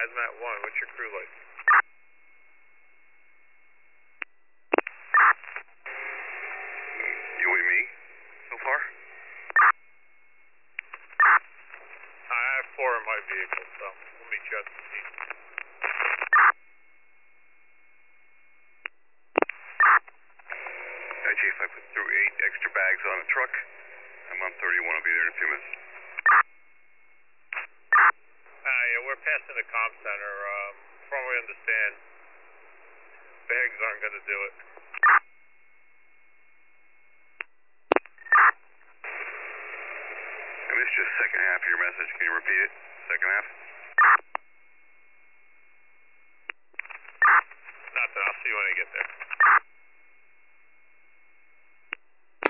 Hazmat 1, what's your crew like? You and me, so far? I have 4 in my vehicle, so we'll meet you at the scene. Hey, Chief, I put through 8 extra bags on a truck. I'm on 31, I'll be there in a few minutes. Yeah, we're passing the comm center. From what we understand, bags aren't going to do it. I missed your second half of your message. Can you repeat it? Second half? Nothing. I'll see you when I get there.